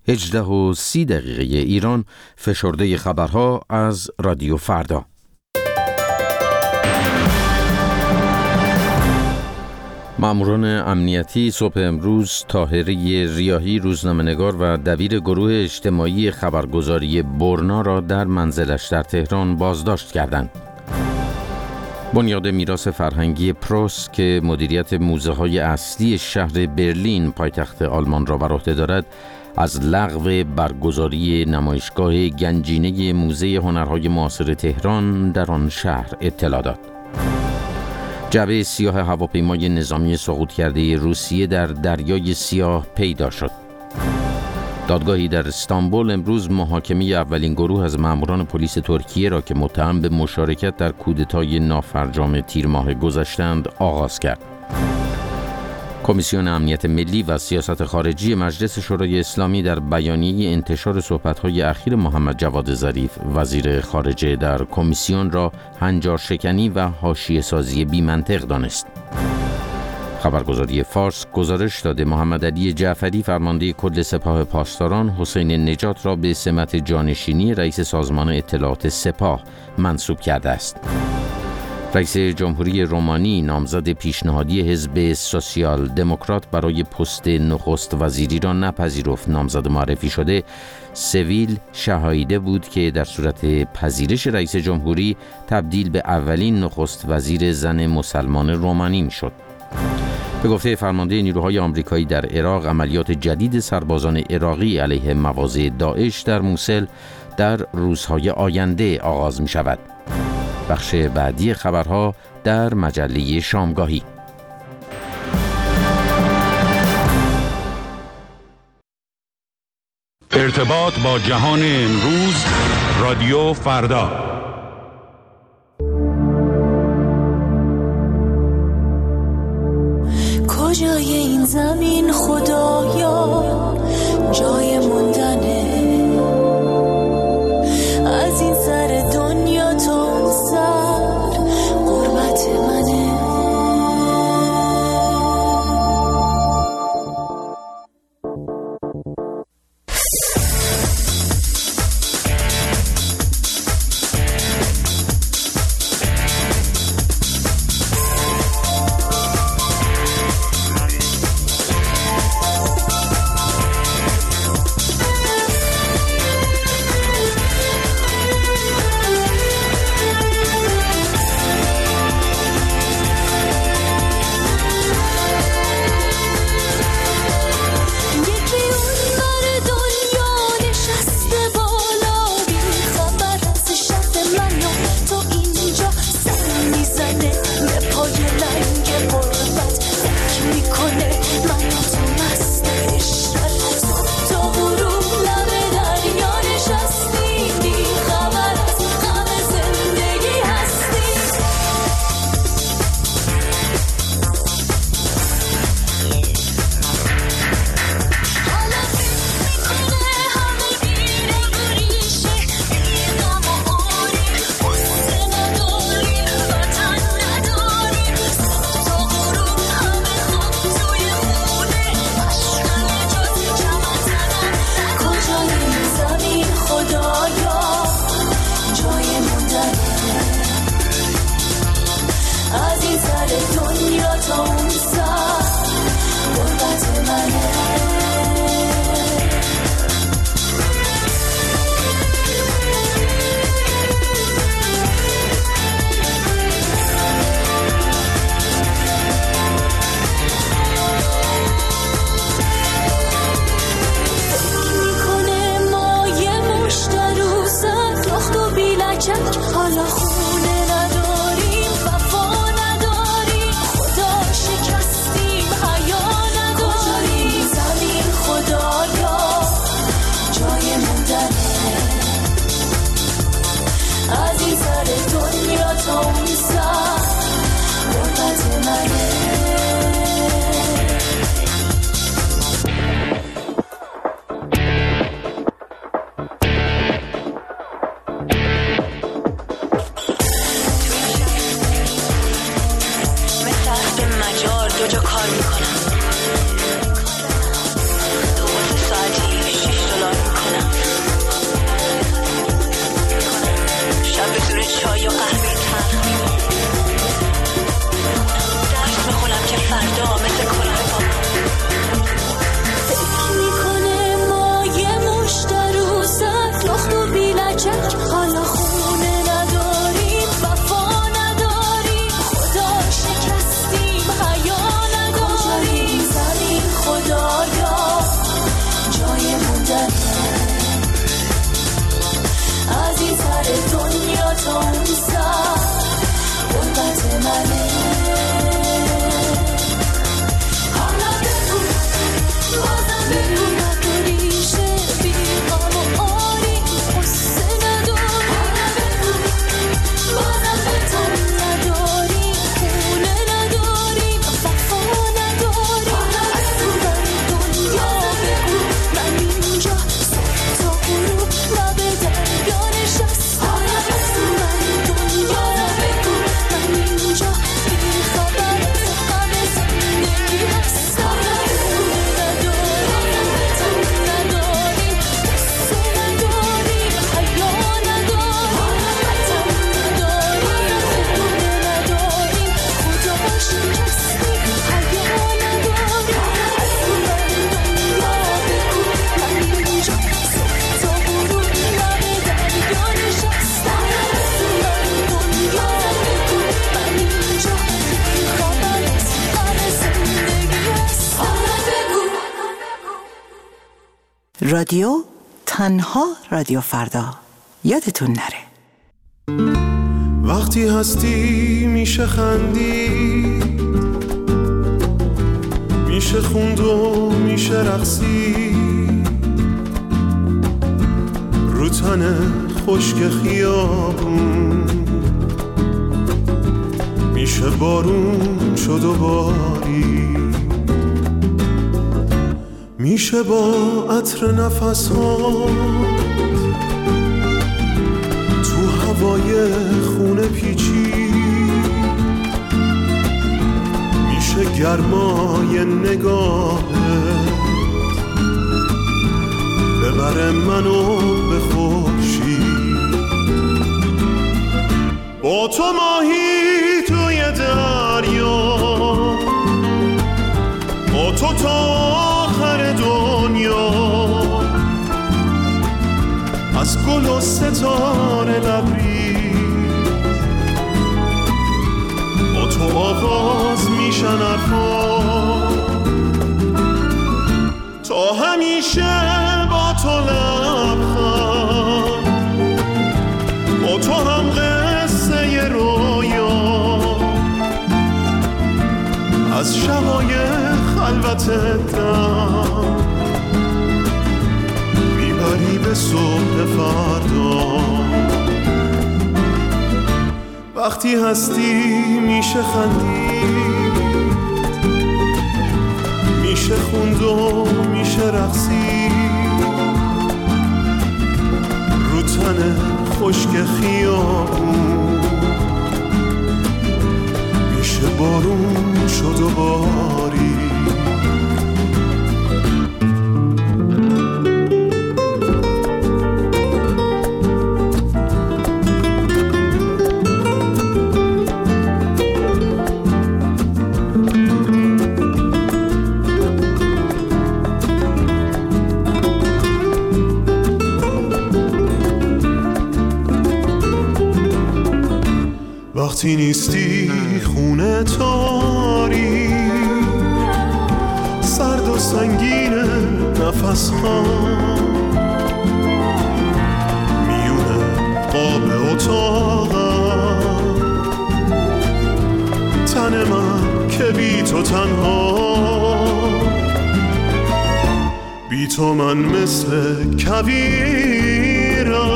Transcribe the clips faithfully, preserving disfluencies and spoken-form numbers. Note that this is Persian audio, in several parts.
هجده و سی دقیقه ایران، فشرده خبرها از رادیو فردا. ماموران امنیتی صبح امروز طاهری ریاحی، روزنامه‌نگار و دبیر گروه اجتماعی خبرگزاری برنا را در منزلش در تهران بازداشت کردند. بنیاد میراث فرهنگی پروس که مدیریت موزه‌های اصلی شهر برلین پایتخت آلمان را بر عهده دارد، از لغو برگزاری نمایشگاه گنجینه موزه هنرهای معاصر تهران در آن شهر اطلاع داد. جعبه سیاه هواپیمای نظامی سقوط کرده روسیه در دریای سیاه پیدا شد. دادگاهی در استانبول امروز محاکمه اولین گروه از ماموران پلیس ترکیه را که متهم به مشارکت در کودتای نافرجام تیر ماه گذشته‌اند آغاز کرد. کمیسیون امنیت ملی و سیاست خارجی مجلس شورای اسلامی در بیانیه انتشار صحبت‌های اخیر محمد جواد ظریف وزیر خارجه در کمیسیون را هنجارشکنی و حاشیه‌سازی بی‌منطق دانست. خبرگزاری فارس گزارش داده محمد علی جعفری فرمانده کل سپاه پاسداران حسین نجات را به سمت جانشینی رئیس سازمان اطلاعات سپاه منصوب کرده است. رئیس جمهوری رومانی نامزد پیشنهادی حزب سوسیال دموکرات برای پست نخست وزیری را نپذیرفت. نامزد معرفی شده سویل شهایده بود که در صورت پذیرش رئیس جمهوری تبدیل به اولین نخست وزیر زن مسلمان رومانی میشد. به گفته فرمانده نیروهای آمریکایی در عراق، عملیات جدید سربازان عراقی علیه مواضع داعش در موصل در روزهای آینده آغاز می شود. بخش بعدی خبرها در مجله شامگاهی. ارتباط با جهان امروز، رادیو فردا. کجای این زمین خدایا جای موندنه، از این سر دنیا تا سر قربت منه. رادیو تنها رادیو فردا. یادتون نره وقتی هستی میشه خندید، میشه خوند و میشه رقصید، رو تن خشک خیابون میشه بارون شد و باری، میشه با عطر نفس‌ها تو هوای خونه پیچی، میشه گرمای نگاهت ببره منو به خورشید، با تو ماهی توی دریا، با تو تا آخر دنیا، از گل و ستاره لبریز، با تو آغاز میشن حرفا، تا همیشه با تو لبخند، با تو هم قصه رویا، از شبای خلوت دم میبری به صبح فردا. وقتی هستی میشه خندید، میشه خوند و میشه رقصید، رو تن خشک خیابون میشه بارون شد و باری. وقتی نیستی خونه تاری، سرد و سنگین نفس ها، میونه قاب اتاقم، تن من که بی تو تنها، بی تو من مثل کویرم،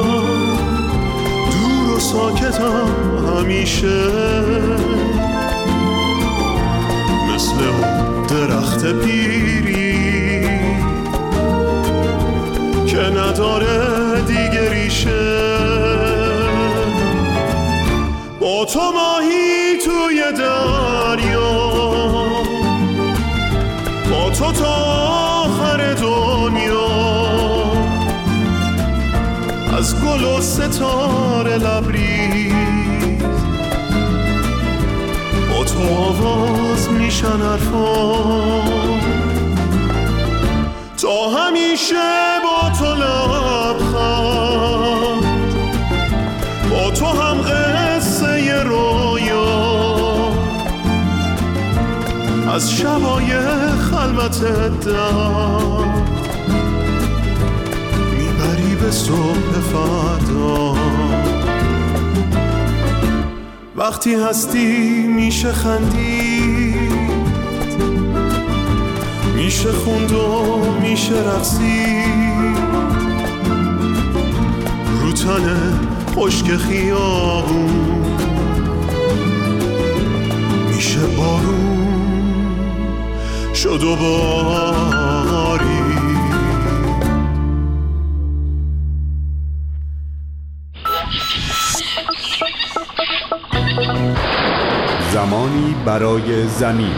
دور و ساکتم همیشه، مثل اون درخت پیری که نداره دیگه ریشه، با تو ماهی توی دریا، با تو تا آخر دنیا، از گل و ستاره لبریز، با تو آواز میشن حرفا، تا همیشه با تو لبخند، با تو هم قصه رویا، از شبای خلوت دم میبری به صبح فردا. وقتی هستی میشه خندید، میشه خوند و میشه رقصید، رو تن خشک خیابون میشه بارون شد و باری. زمانی برای زمین.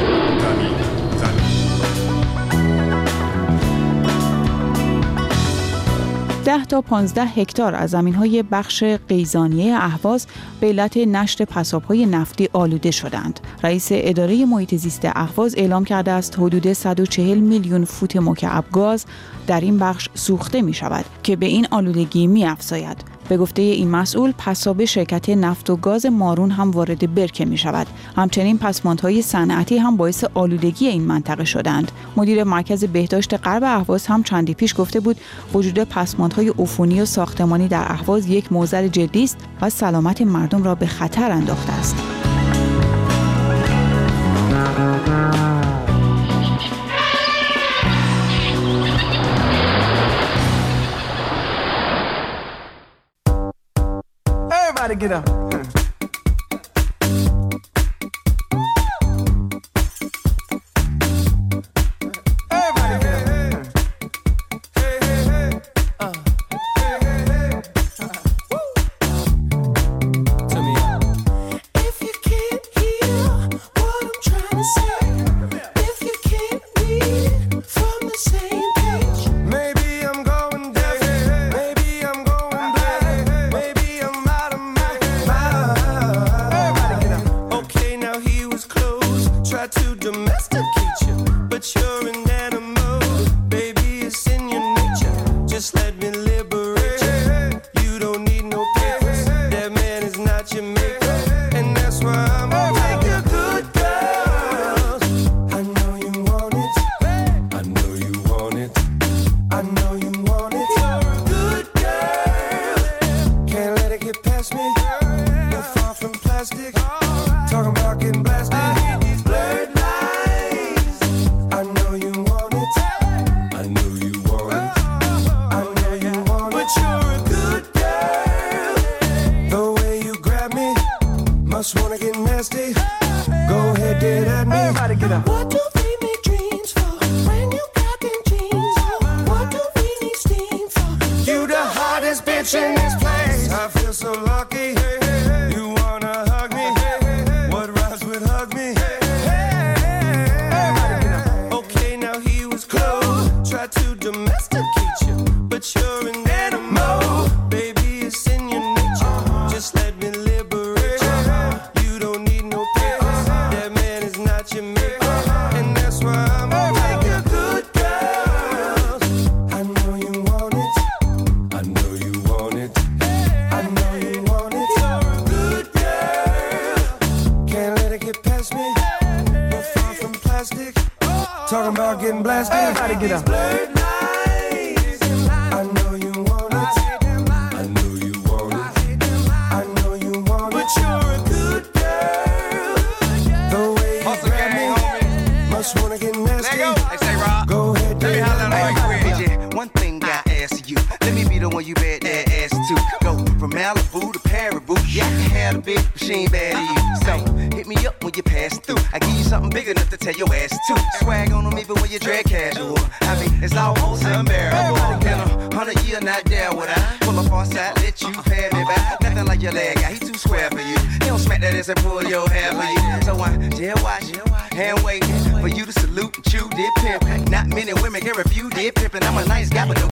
ده تا پانزده هکتار از زمین‌های بخش قیزانیه اهواز به علت نشت پساب‌های نفتی آلوده شدند. رئیس اداره محیط زیست اهواز اعلام کرده است حدود صد و چهل میلیون فوت مکعب گاز در این بخش سوخته می‌شود که به این آلودگی می‌افزاید. به گفته این مسئول، پسابه شرکت نفت و گاز مارون هم وارد برکه می شود. همچنین پسماندهای صنعتی هم باعث آلودگی این منطقه شدند. مدیر مرکز بهداشت غرب اهواز هم چندی پیش گفته بود وجود پسماندهای عفونی و ساختمانی در اهواز یک معضل جدی است و سلامت مردم را به خطر انداخته است. Everybody get up. Talking about getting blasted. Everybody get up. I know you want it. I know you want it. I know you want it. But you're a good girl. The way you grab me, must wanna get nasty. Hey, say Rob. Go ahead, let me get holler at you. One thing I ask you, let me be the one you bet that ass to. Go from Malibu to Paribu. Yeah, I can have a bitch, but she ain't bad to you. So hit me up when you pass through. I give you something big enough to tell your ass to. Swag on them even when you drag casual. I mean, it's almost unbearable. In a hundred year, not there would I pull up on side, let you pay me back. Nothing like your leg guy, he too square for you. He don't smack that ass and pull your hair for you. So I jail watch, hand waiting for you to salute and chew dip pimp. Not many women can refuse dip pimping. I'm a nice guy, but no